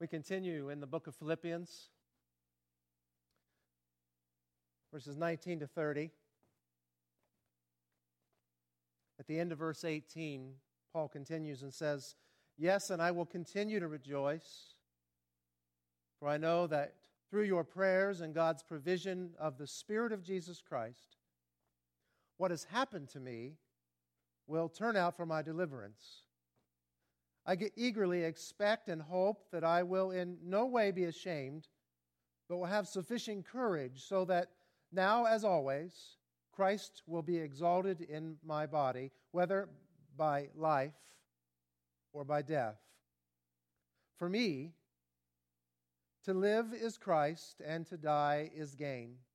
We continue in the book of Philippians, verses 19 to 30. At the end of verse 18, Paul continues and says, "Yes, and I will continue to rejoice, for I know that through your prayers and God's provision of the Spirit of Jesus Christ, what has happened to me will turn out for my deliverance. I eagerly expect and hope that I will in no way be ashamed, but will have sufficient courage so that now, as always, Christ will be exalted in my body, whether by life or by death. For me, to live is Christ, and to die is gain.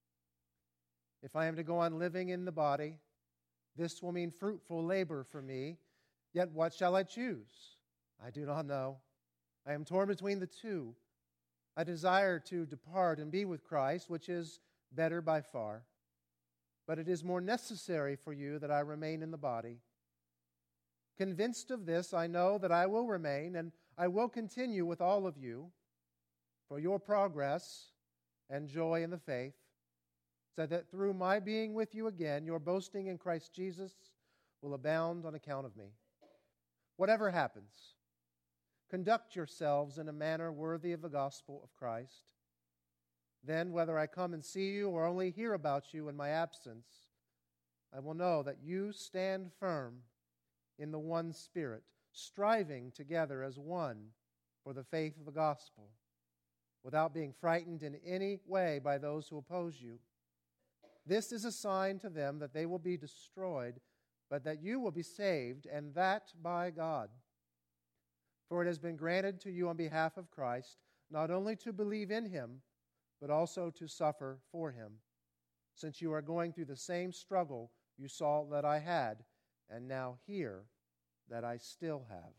If I am to go on living in the body, this will mean fruitful labor for me. Yet what shall I choose? I do not know. I am torn between the two. I desire to depart and be with Christ, which is better by far. But it is more necessary for you that I remain in the body. Convinced of this, I know that I will remain, and I will continue with all of you for your progress and joy in the faith, so that through my being with you again, your boasting in Christ Jesus will abound on account of me. Whatever happens, conduct yourselves in a manner worthy of the gospel of Christ. Then, whether I come and see you or only hear about you in my absence, I will know that you stand firm in the one Spirit, striving together as one for the faith of the gospel, without being frightened in any way by those who oppose you. This is a sign to them that they will be destroyed, but that you will be saved, and that by God. For it has been granted to you on behalf of Christ, not only to believe in Him, but also to suffer for Him, since you are going through the same struggle you saw that I had, and now hear that I still have."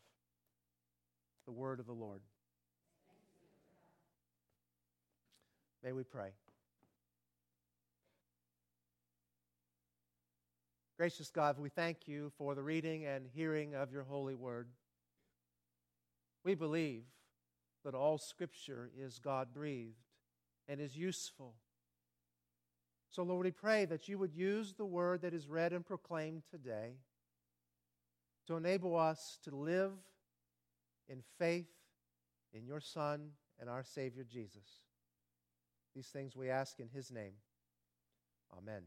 The word of the Lord. May we pray. Gracious God, we thank you for the reading and hearing of your holy word. We believe that all Scripture is God-breathed and is useful. So, Lord, we pray that you would use the word that is read and proclaimed today to enable us to live in faith in your Son and our Savior Jesus. These things we ask in His name. Amen.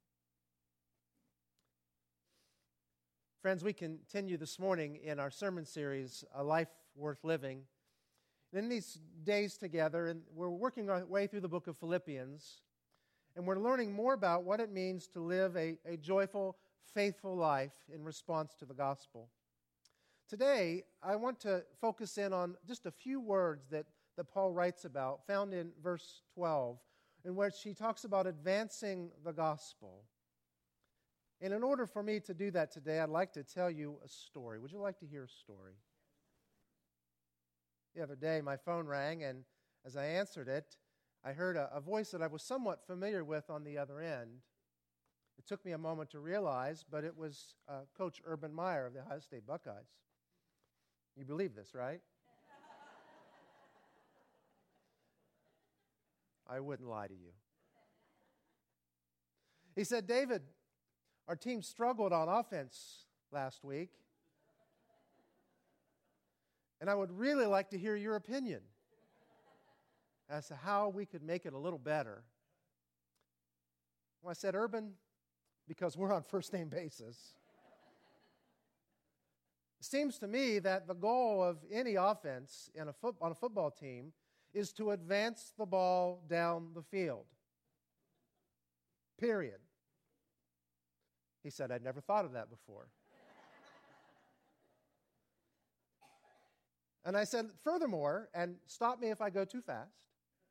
Friends, we continue this morning in our sermon series, A Life Worth Living. And in these days together, and we're working our way through the book of Philippians, and we're learning more about what it means to live a joyful, faithful life in response to the gospel. Today, I want to focus in on just a few words that Paul writes about, found in verse 12, in which he talks about advancing the gospel. And in order for me to do that today, I'd like to tell you a story. Would you like to hear a story? The other day, my phone rang, and as I answered it, I heard a voice that I was somewhat familiar with on the other end. It took me a moment to realize, but it was Coach Urban Meyer of the Ohio State Buckeyes. You believe this, right? I wouldn't lie to you. He said, "David, our team struggled on offense last week, and I would really like to hear your opinion as to how we could make it a little better." Well, I said, "Urban, because we're on first-name basis. It seems to me that the goal of any offense on a football team is to advance the ball down the field. Period." He said, "I'd never thought of that before." And I said, "Furthermore, and stop me if I go too fast,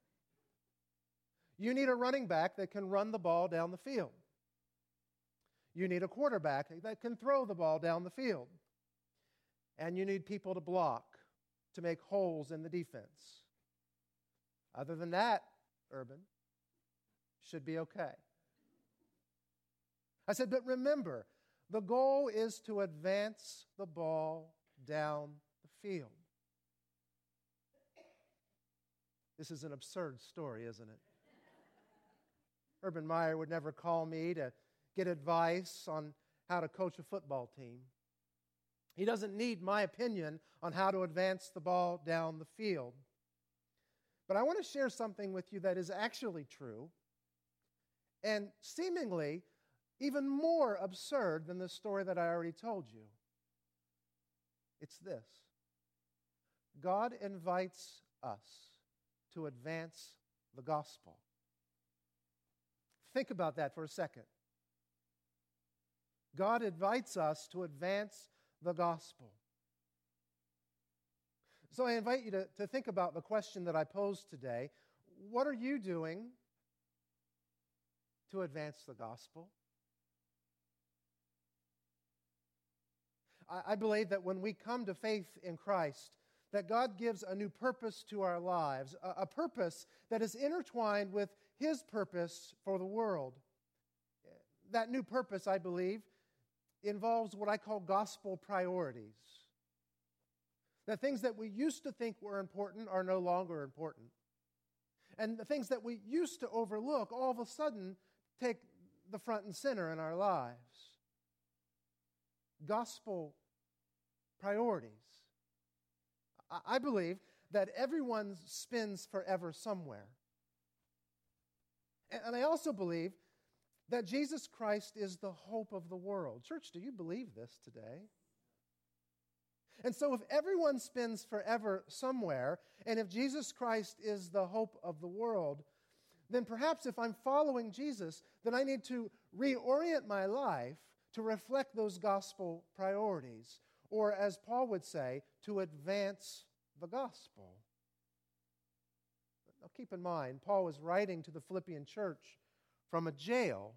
you need a running back that can run the ball down the field. You need a quarterback that can throw the ball down the field. And you need people to block, to make holes in the defense. Other than that, Urban, should be okay." I said, "But remember, the goal is to advance the ball down the field." This is an absurd story, isn't it? Urban Meyer would never call me to get advice on how to coach a football team. He doesn't need my opinion on how to advance the ball down the field. But I want to share something with you that is actually true and seemingly even more absurd than the story that I already told you. It's this: God invites us to advance the gospel. Think about that for a second. God invites us to advance the gospel. So I invite you to think about the question that I posed today. What are you doing to advance the gospel? I believe that when we come to faith in Christ, that God gives a new purpose to our lives, a purpose that is intertwined with His purpose for the world. That new purpose, I believe, involves what I call gospel priorities. The things that we used to think were important are no longer important. And the things that we used to overlook all of a sudden take the front and center in our lives. Gospel priorities. I believe that everyone spins forever somewhere. And I also believe that Jesus Christ is the hope of the world. Church, do you believe this today? And so if everyone spins forever somewhere, and if Jesus Christ is the hope of the world, then perhaps if I'm following Jesus, then I need to reorient my life to reflect those gospel priorities, or as Paul would say, to advance the gospel. Now keep in mind, Paul was writing to the Philippian church from a jail.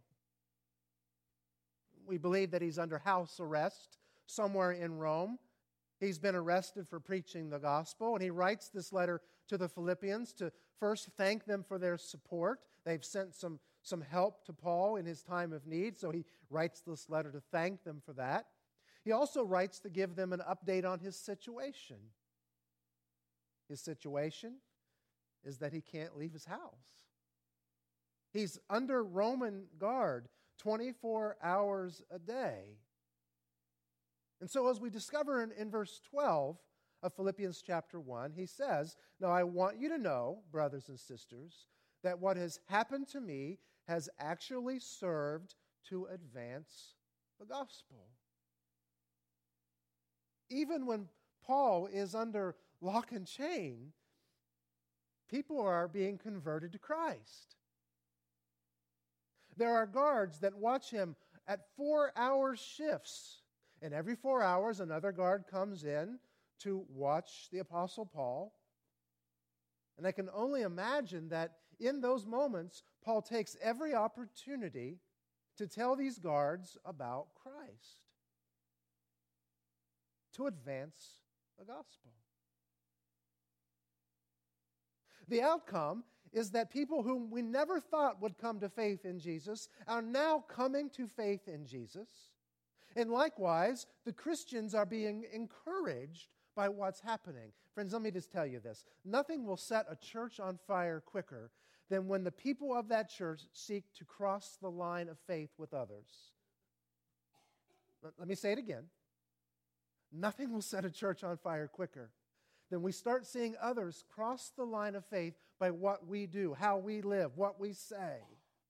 We believe that he's under house arrest somewhere in Rome. He's been arrested for preaching the gospel, and he writes this letter to the Philippians to first thank them for their support. They've sent some help to Paul in his time of need, so he writes this letter to thank them for that. He also writes to give them an update on his situation. His situation is that he can't leave his house. He's under Roman guard 24 hours a day. And so as we discover in verse 12 of Philippians chapter 1, he says, "Now I want you to know, brothers and sisters, that what has happened to me has actually served to advance the gospel." Even when Paul is under lock and chain, people are being converted to Christ. There are guards that watch him at 4-hour shifts. And every 4 hours, another guard comes in to watch the Apostle Paul. And I can only imagine that in those moments, Paul takes every opportunity to tell these guards about Christ, to advance the gospel. The outcome is that people whom we never thought would come to faith in Jesus are now coming to faith in Jesus. And likewise, the Christians are being encouraged by what's happening. Friends, let me just tell you this. Nothing will set a church on fire quicker than when the people of that church seek to cross the line of faith with others. Let me say it again. Nothing will set a church on fire quicker than we start seeing others cross the line of faith by what we do, how we live, what we say.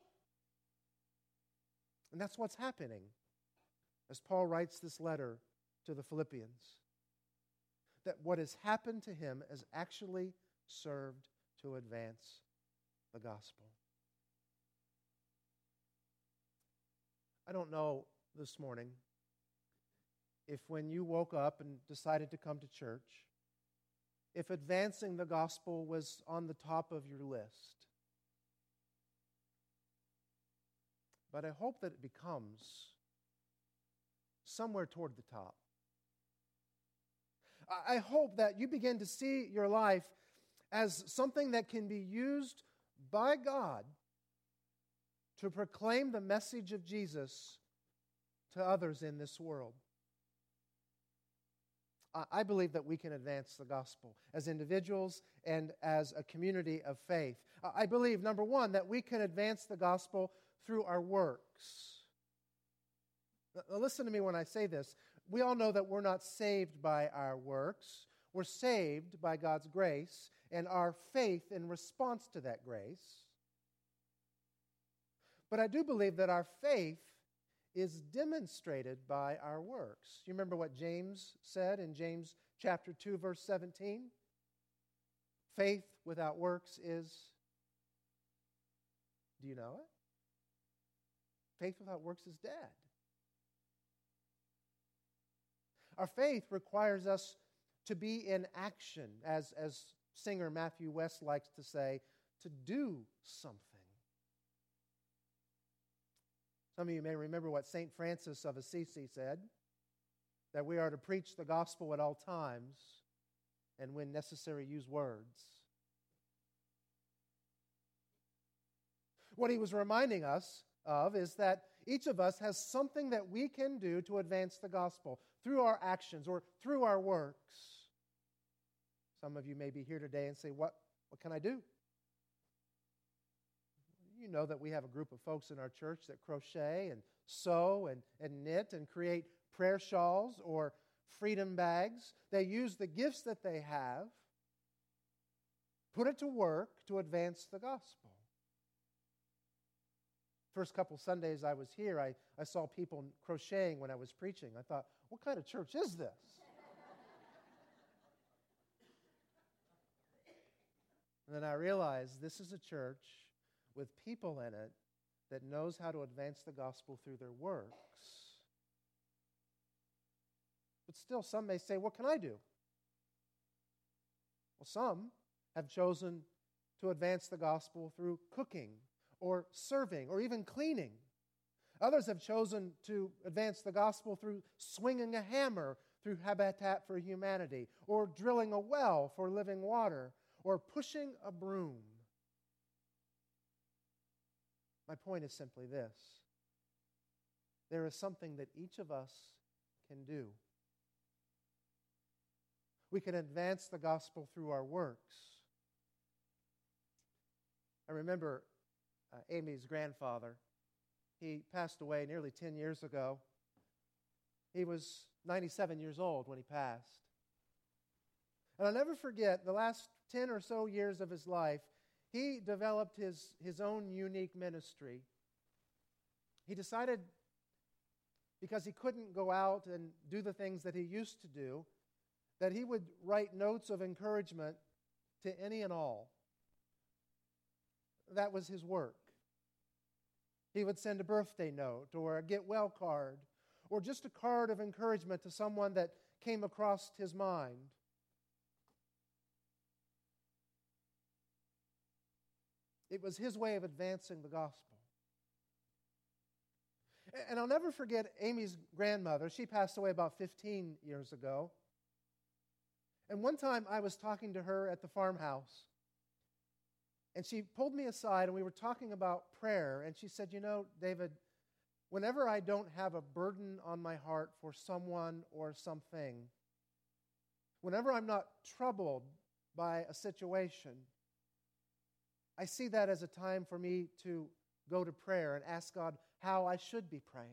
And that's what's happening as Paul writes this letter to the Philippians, that what has happened to him has actually served to advance the gospel. I don't know this morning if when you woke up and decided to come to church, if advancing the gospel was on the top of your list. But I hope that it becomes somewhere toward the top. I hope that you begin to see your life as something that can be used by God to proclaim the message of Jesus to others in this world. I believe that we can advance the gospel as individuals and as a community of faith. I believe, number one, that we can advance the gospel through our works. Now, listen to me when I say this. We all know that we're not saved by our works. We're saved by God's grace and our faith in response to that grace. But I do believe that our faith is demonstrated by our works. You remember what James said in James chapter 2, verse 17? Faith without works is, do you know it? Faith without works is dead. Our faith requires us to be in action, as singer Matthew West likes to say, to do something. Some of you may remember what St. Francis of Assisi said, that we are to preach the gospel at all times and when necessary use words. What he was reminding us of is that each of us has something that we can do to advance the gospel through our actions or through our works. Some of you may be here today and say, what can I do? You know that we have a group of folks in our church that crochet and sew and knit and create prayer shawls or freedom bags. They use the gifts that they have, put it to work to advance the gospel. First couple Sundays I was here, I saw people crocheting when I was preaching. I thought, what kind of church is this? And then I realized this is a church with people in it that knows how to advance the gospel through their works. But still, some may say, what can I do? Well, some have chosen to advance the gospel through cooking or serving or even cleaning. Others have chosen to advance the gospel through swinging a hammer through Habitat for Humanity, or drilling a well for living water, or pushing a broom. My point is simply this. There is something that each of us can do. We can advance the gospel through our works. I remember Amy's grandfather. He passed away nearly 10 years ago. He was 97 years old when he passed. And I'll never forget, the last 10 or so years of his life, he developed his own unique ministry. He decided, because he couldn't go out and do the things that he used to do, that he would write notes of encouragement to any and all. That was his work. He would send a birthday note or a get well card or just a card of encouragement to someone that came across his mind. It was his way of advancing the gospel. And I'll never forget Amy's grandmother. She passed away about 15 years ago. And one time I was talking to her at the farmhouse. And she pulled me aside and we were talking about prayer. And she said, you know, David, whenever I don't have a burden on my heart for someone or something, whenever I'm not troubled by a situation, I see that as a time for me to go to prayer and ask God how I should be praying.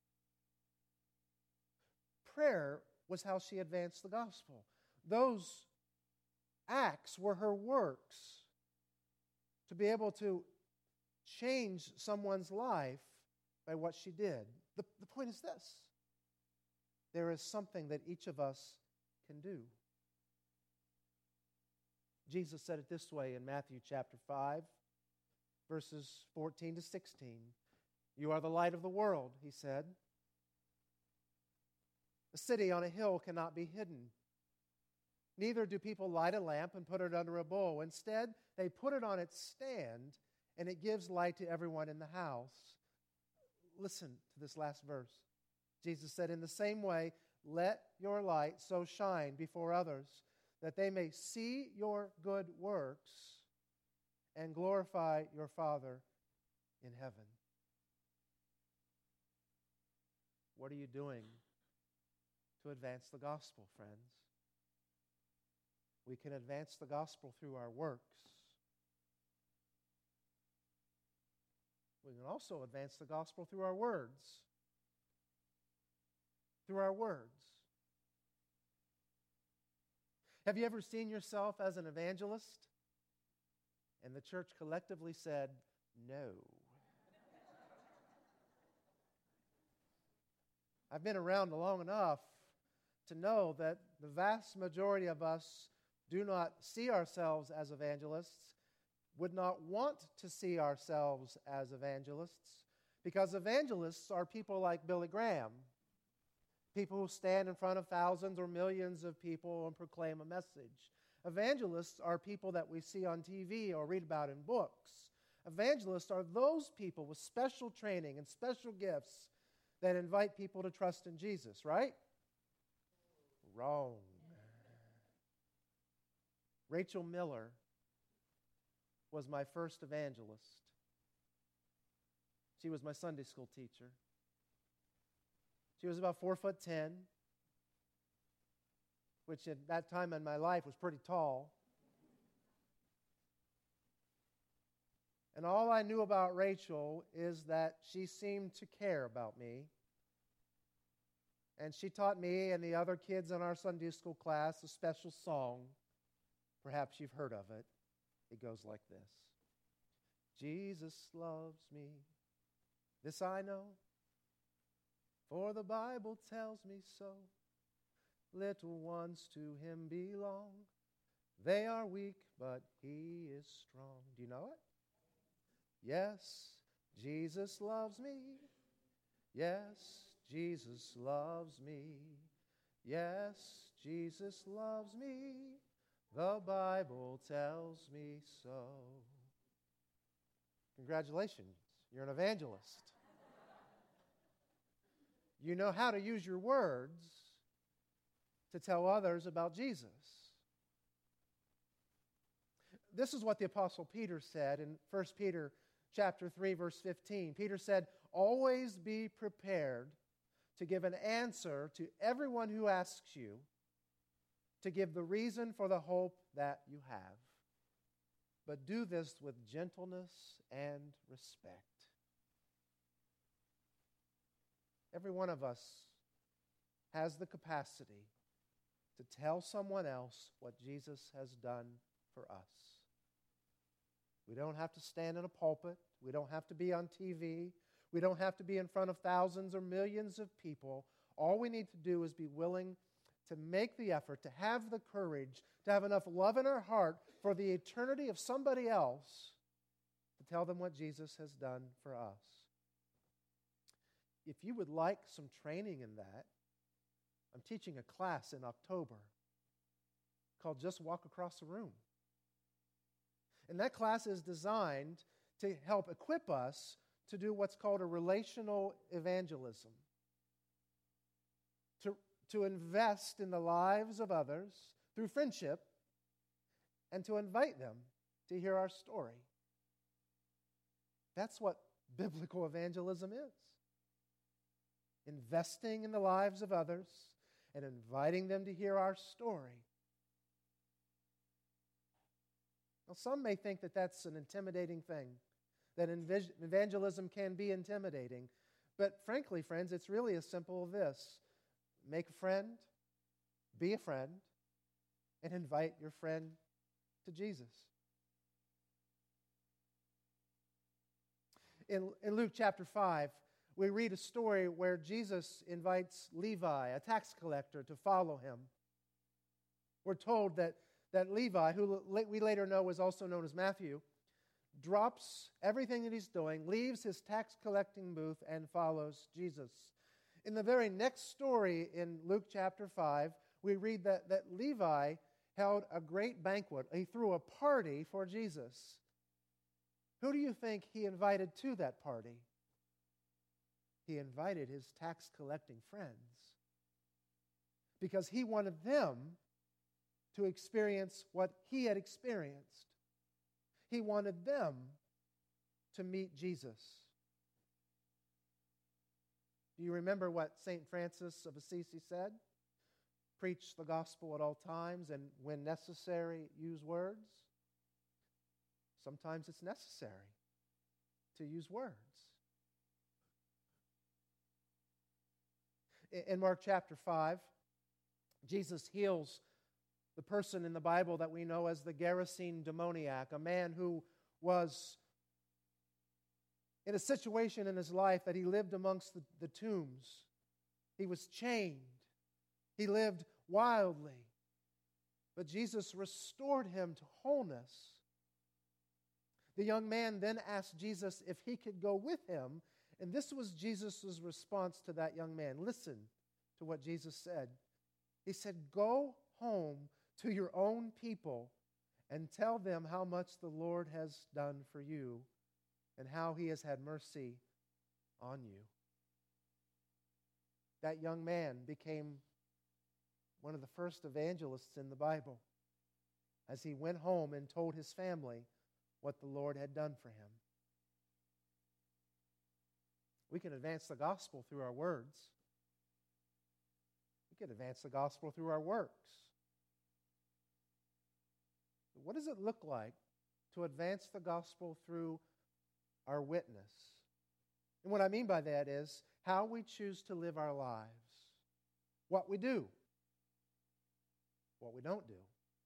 Prayer was how she advanced the gospel. Those acts were her works to be able to change someone's life by what she did. The point is this. There is something that each of us can do. Jesus said it this way in Matthew chapter 5, verses 14 to 16. You are the light of the world, he said. A city on a hill cannot be hidden. Neither do people light a lamp and put it under a bowl. Instead, they put it on its stand, and it gives light to everyone in the house. Listen to this last verse. Jesus said, in the same way, let your light so shine before others, that they may see your good works and glorify your Father in heaven. What are you doing to advance the gospel, friends? We can advance the gospel through our works. We can also advance the gospel through our words. Through our words. Have you ever seen yourself as an evangelist? And the church collectively said, no. I've been around long enough to know that the vast majority of us do not see ourselves as evangelists, would not want to see ourselves as evangelists, because evangelists are people like Billy Graham, people who stand in front of thousands or millions of people and proclaim a message. Evangelists are people that we see on TV or read about in books. Evangelists are those people with special training and special gifts that invite people to trust in Jesus, right? Wrong. Rachel Miller was my first evangelist. She was my Sunday school teacher. She was about 4'10", which at that time in my life was pretty tall. And all I knew about Rachel is that she seemed to care about me. And she taught me and the other kids in our Sunday school class a special song. Perhaps you've heard of it. It goes like this. Jesus loves me, this I know, for the Bible tells me so. Little ones to him belong. They are weak, but he is strong. Do you know it? Yes, Jesus loves me. Yes, Jesus loves me. Yes, Jesus loves me. The Bible tells me so. Congratulations, you're an evangelist. You know how to use your words to tell others about Jesus. This is what the Apostle Peter said in 1 Peter chapter 3, verse 15. Peter said, always be prepared to give an answer to everyone who asks you, to give the reason for the hope that you have. But do this with gentleness and respect. Every one of us has the capacity to tell someone else what Jesus has done for us. We don't have to stand in a pulpit. We don't have to be on TV. We don't have to be in front of thousands or millions of people. All we need to do is be willing to make the effort, to have the courage, to have enough love in our heart for the eternity of somebody else to tell them what Jesus has done for us. If you would like some training in that, I'm teaching a class in October called Just Walk Across the Room. And that class is designed to help equip us to do what's called a relational evangelism. To invest in the lives of others through friendship and to invite them to hear our story. That's what biblical evangelism is. Investing in the lives of others and inviting them to hear our story. Now, some may think that that's an intimidating thing, that evangelism can be intimidating. But frankly, friends, it's really as simple as this. Make a friend, be a friend, and invite your friend to Jesus. In Luke chapter 5, we read a story where Jesus invites Levi, a tax collector, to follow him. We're told that Levi, who we later know was also known as Matthew, drops everything that he's doing, leaves his tax collecting booth, and follows Jesus. In the very next story in Luke chapter 5, we read that Levi held a great banquet. He threw a party for Jesus. Who do you think he invited to that party? He invited his tax collecting friends because he wanted them to experience what he had experienced. He wanted them to meet Jesus. Do you remember what St. Francis of Assisi said? preach the gospel at all times and, when necessary, use words? Sometimes it's necessary to use words. In Mark chapter 5, Jesus heals the person in the Bible that we know as the Gerasene demoniac, a man who was in a situation in his life that he lived amongst the tombs. He was chained. He lived wildly. But Jesus restored him to wholeness. The young man then asked Jesus if he could go with him, and this was Jesus' response to that young man. Listen to what Jesus said. He said, "Go home to your own people and tell them how much the Lord has done for you and how He has had mercy on you." That young man became one of the first evangelists in the Bible as he went home and told his family what the Lord had done for him. We can advance the gospel through our words. We can advance the gospel through our works. What does it look like to advance the gospel through our witness? And what I mean by that is how we choose to live our lives, what we do, what we don't do.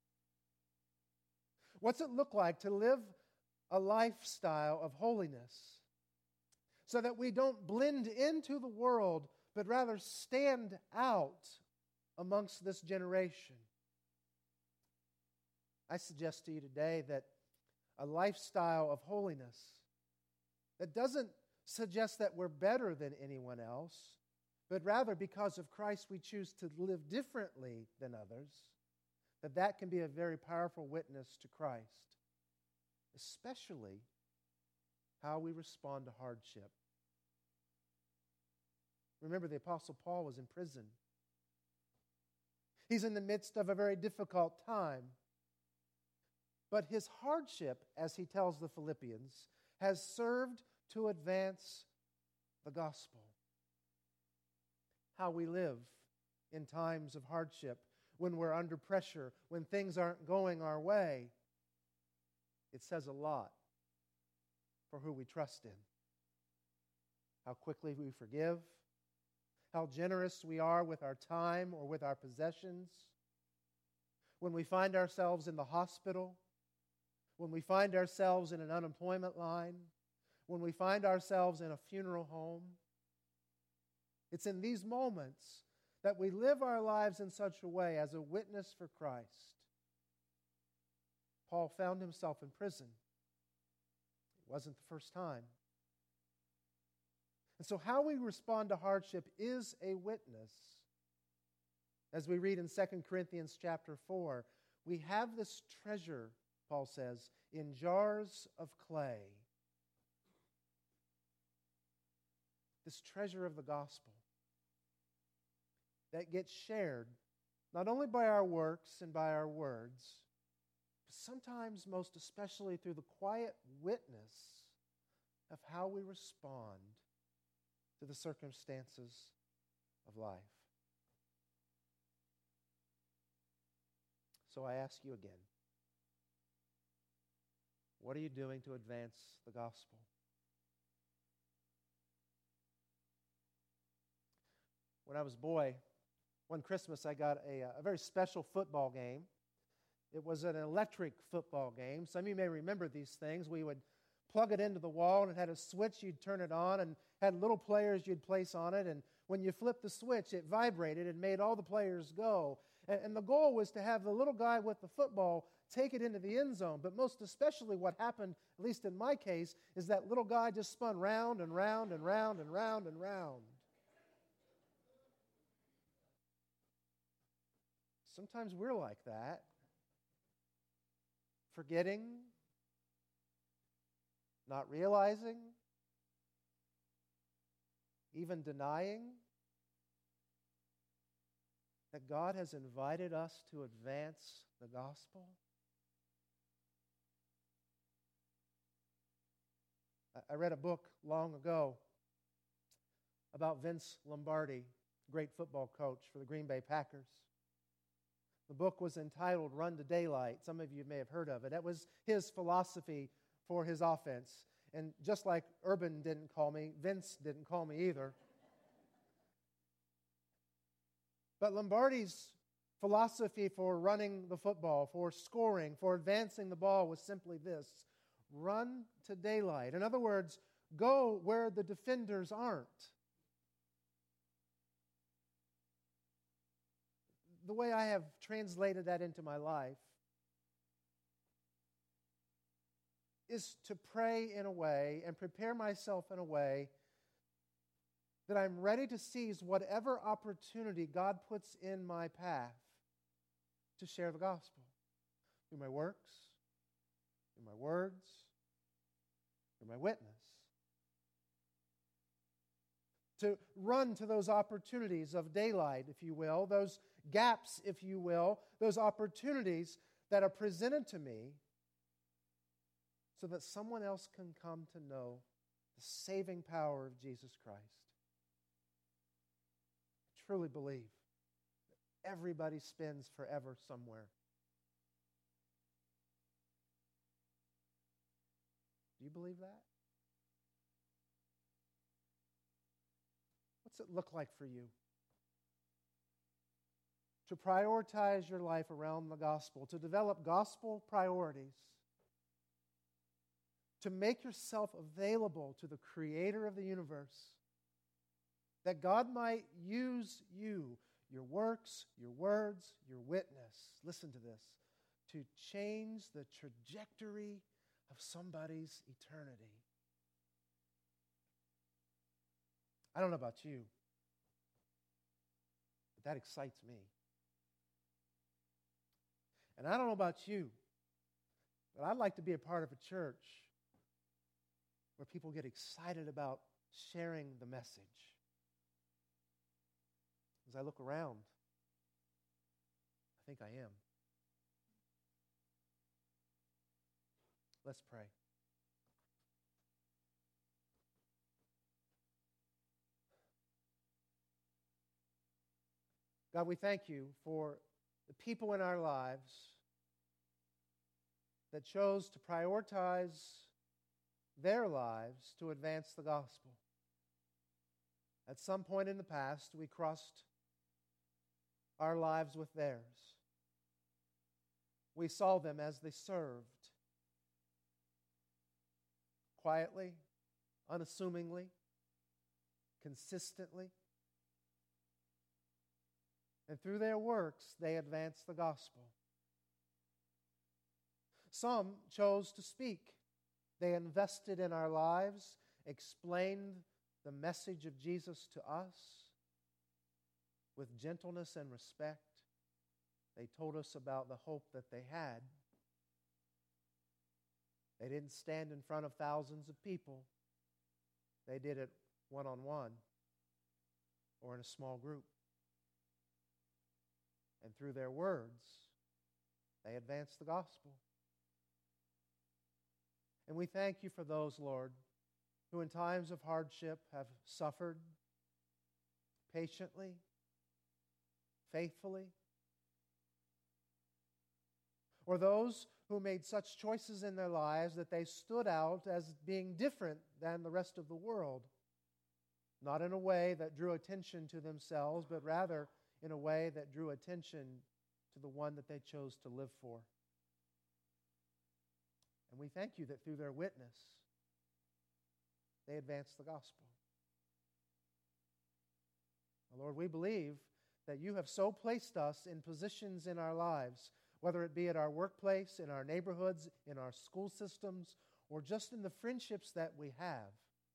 What's it look like to live a lifestyle of holiness so that we don't blend into the world, but rather stand out amongst this generation? I suggest to you today that a lifestyle of holiness that doesn't suggest that we're better than anyone else, but rather because of Christ we choose to live differently than others, that can be a very powerful witness to Christ, especially how we respond to hardship. Remember, the Apostle Paul was in prison. He's in the midst of a very difficult time. But his hardship, as he tells the Philippians, has served to advance the gospel. How we live in times of hardship, when we're under pressure, when things aren't going our way, it says a lot for who we trust in. How quickly we forgive, how generous we are with our time or with our possessions. When we find ourselves in the hospital, when we find ourselves in an unemployment line, when we find ourselves in a funeral home, it's in these moments that we live our lives in such a way as a witness for Christ. Paul found himself in prison. It wasn't the first time. And so how we respond to hardship is a witness. As we read in 2 Corinthians chapter 4, we have this treasure, Paul says, in jars of clay. This treasure of the gospel that gets shared not only by our works and by our words, but sometimes most especially through the quiet witness of how we respond to the circumstances of life. So I ask you again, what are you doing to advance the gospel? When I was a boy, one Christmas I got a very special football game. It was an electric football game. Some of you may remember these things. We would plug it into the wall, and it had a switch. You'd turn it on, and had little players you'd place on it. And when you flipped the switch, it vibrated and made all the players go. And the goal was to have the little guy with the football take it into the end zone. But most especially what happened, at least in my case, is that little guy just spun round and round and round and round and round. Sometimes we're like that, forgetting, not realizing, even denying that God has invited us to advance the gospel. I read a book long ago about Vince Lombardi, great football coach for the Green Bay Packers. The book was entitled Run to Daylight. Some of you may have heard of it. That was his philosophy for his offense. And just like Urban didn't call me, Vince didn't call me either. But Lombardi's philosophy for running the football, for scoring, for advancing the ball was simply this: run to daylight. In other words, go where the defenders aren't. The way I have translated that into my life is to pray in a way and prepare myself in a way that I'm ready to seize whatever opportunity God puts in my path to share the gospel through my works, through my words, through my witness. To run to those opportunities of daylight, if you will, those gaps, if you will, those opportunities that are presented to me so that someone else can come to know the saving power of Jesus Christ. I truly believe that everybody spends forever somewhere. Do you believe that? What's it look like for you to prioritize your life around the gospel, to develop gospel priorities, to make yourself available to the Creator of the universe, that God might use you, your works, your words, your witness, listen to this, to change the trajectory of somebody's eternity? I don't know about you, but that excites me. And I don't know about you, but I'd like to be a part of a church where people get excited about sharing the message. As I look around, I think I am. Let's pray. God, we thank you for the people in our lives that chose to prioritize their lives to advance the gospel. At some point in the past, we crossed our lives with theirs. We saw them as they served, quietly, unassumingly, consistently. And through their works, they advanced the gospel. Some chose to speak. They invested in our lives, explained the message of Jesus to us with gentleness and respect. They told us about the hope that they had. They didn't stand in front of thousands of people. They did it one-on-one or in a small group. And through their words, they advanced the gospel. And we thank you for those, Lord, who in times of hardship have suffered patiently, faithfully, or those who made such choices in their lives that they stood out as being different than the rest of the world, not in a way that drew attention to themselves, but rather in a way that drew attention to the one that they chose to live for. And we thank you that through their witness, they advanced the gospel. Lord, we believe that you have so placed us in positions in our lives, whether it be at our workplace, in our neighborhoods, in our school systems, or just in the friendships that we have,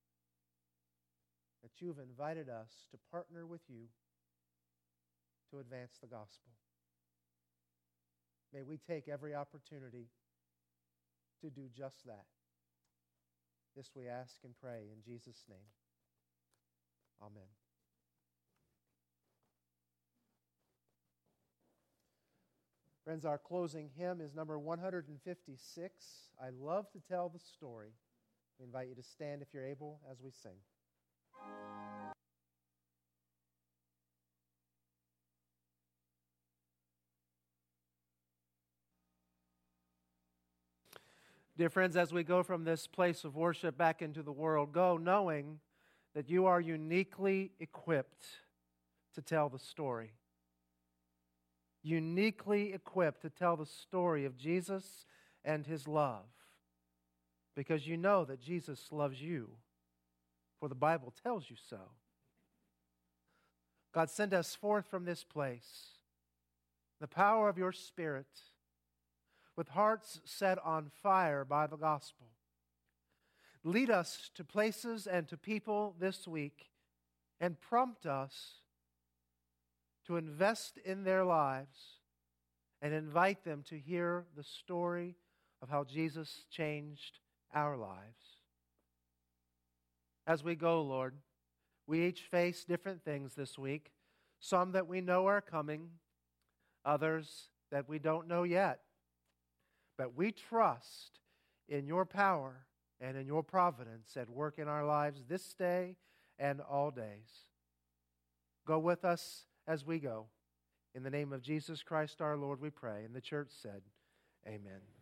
that you have invited us to partner with you to advance the gospel. May we take every opportunity to do just that. This we ask and pray in Jesus' name. Amen. Friends, our closing hymn is number 156, I Love to Tell the Story. We invite you to stand if you're able as we sing. Dear friends, as we go from this place of worship back into the world, go knowing that you are uniquely equipped to tell the story. Uniquely equipped to tell the story of Jesus and His love. Because you know that Jesus loves you, for the Bible tells you so. God, send us forth from this place, the power of your Spirit, with hearts set on fire by the gospel. Lead us to places and to people this week and prompt us to invest in their lives and invite them to hear the story of how Jesus changed our lives. As we go, Lord, we each face different things this week, some that we know are coming, others that we don't know yet. But we trust in your power and in your providence at work in our lives this day and all days. Go with us as we go. In the name of Jesus Christ our Lord we pray. And the church said, Amen.